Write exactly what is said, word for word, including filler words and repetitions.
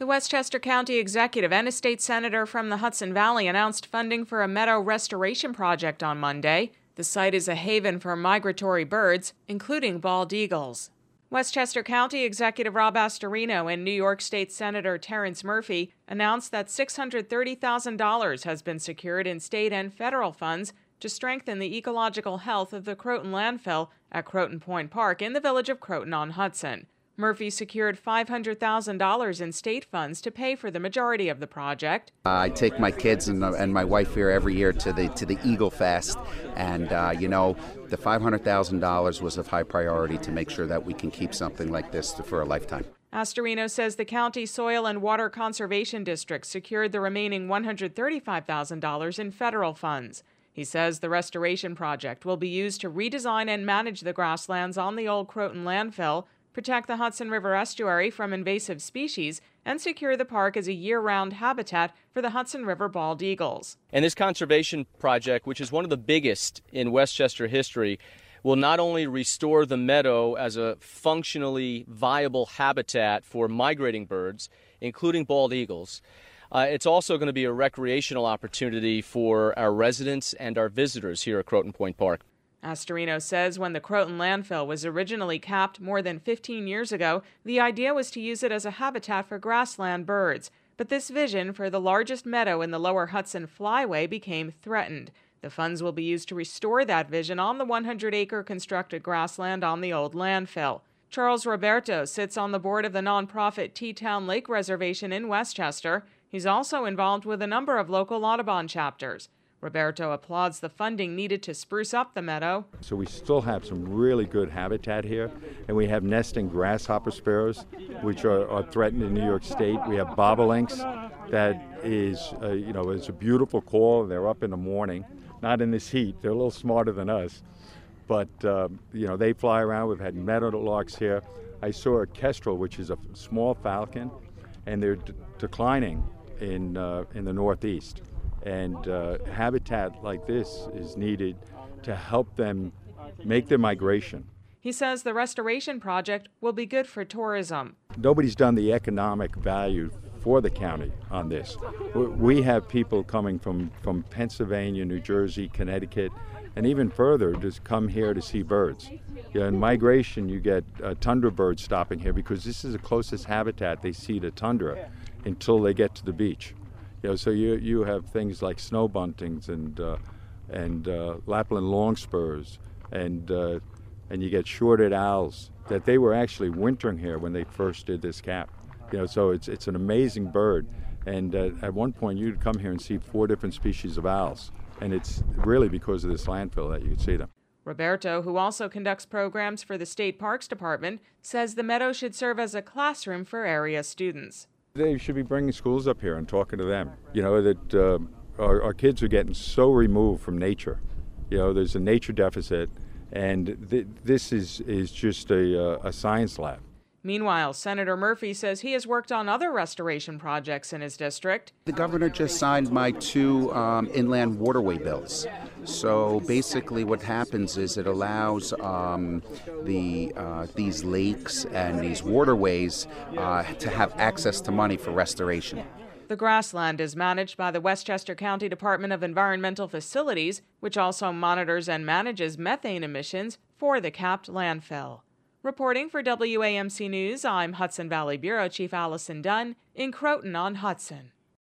The Westchester County executive and a state senator from the Hudson Valley announced funding for a meadow restoration project on Monday. The site is a haven for migratory birds, including bald eagles. Westchester County Executive Rob Astorino and New York State Senator Terrence Murphy announced that six hundred thirty thousand dollars has been secured in state and federal funds to strengthen the ecological health of the Croton landfill at Croton Point Park in the village of Croton-on-Hudson. Murphy secured five hundred thousand dollars in state funds to pay for the majority of the project. Uh, I take my kids and, uh, and my wife here every year to the to the Eagle Fest, and uh, you know, the five hundred thousand dollars was of high priority to make sure that we can keep something like this to, for a lifetime. Astorino says the county Soil and Water Conservation District secured the remaining one hundred thirty-five thousand dollars in federal funds. He says the restoration project will be used to redesign and manage the grasslands on the old Croton landfill, protect the Hudson River estuary from invasive species, and secure the park as a year-round habitat for the Hudson River bald eagles. And this conservation project, which is one of the biggest in Westchester history, will not only restore the meadow as a functionally viable habitat for migrating birds, including bald eagles, uh, it's also going to be a recreational opportunity for our residents and our visitors here at Croton Point Park. Astorino says when the Croton landfill was originally capped more than fifteen years ago, the idea was to use it as a habitat for grassland birds. But this vision for the largest meadow in the lower Hudson Flyway became threatened. The funds will be used to restore that vision on the one hundred acre constructed grassland on the old landfill. Charles Roberto sits on the board of the nonprofit Teatown Lake Reservation in Westchester. He's also involved with a number of local Audubon chapters. Roberto applauds the funding needed to spruce up the meadow. So we still have some really good habitat here, and we have nesting grasshopper sparrows, which are, are threatened in New York State. We have bobolinks that is, uh, you know, it's a beautiful call. They're up in the morning, not in this heat. They're a little smarter than us, but uh, you know, they fly around. We've had meadowlarks here. I saw a kestrel, which is a small falcon, and they're d- declining in uh, in the Northeast. And uh, habitat like this is needed to help them make their migration. He says the restoration project will be good for tourism. Nobody's done the economic value for the county on this. We have people coming from, from Pennsylvania, New Jersey, Connecticut, and even further to come here to see birds. You know, in migration, you get uh, tundra birds stopping here because this is the closest habitat they see to tundra until they get to the beach. You know, so you you have things like snow buntings and uh, and uh, Lapland longspurs and uh, and you get shorted owls that they were actually wintering here when they first did this cap. You know, so it's it's an amazing bird. And uh, at one point you'd come here and see four different species of owls, and it's really because of this landfill that you can see them. Roberto, who also conducts programs for the State Parks Department, says the meadow should serve as a classroom for area students. They should be bringing schools up here and talking to them. You know, that uh, our, our kids are getting so removed from nature. You know, there's a nature deficit, and th- this is, is just a, uh, a science lab. Meanwhile, Senator Murphy says he has worked on other restoration projects in his district. The governor just signed my two um, inland waterway bills. So basically what happens is it allows um, the uh, these lakes and these waterways uh, to have access to money for restoration. The grassland is managed by the Westchester County Department of Environmental Facilities, which also monitors and manages methane emissions for the capped landfill. Reporting for W A M C News, I'm Hudson Valley Bureau Chief Allison Dunn in Croton-on-Hudson.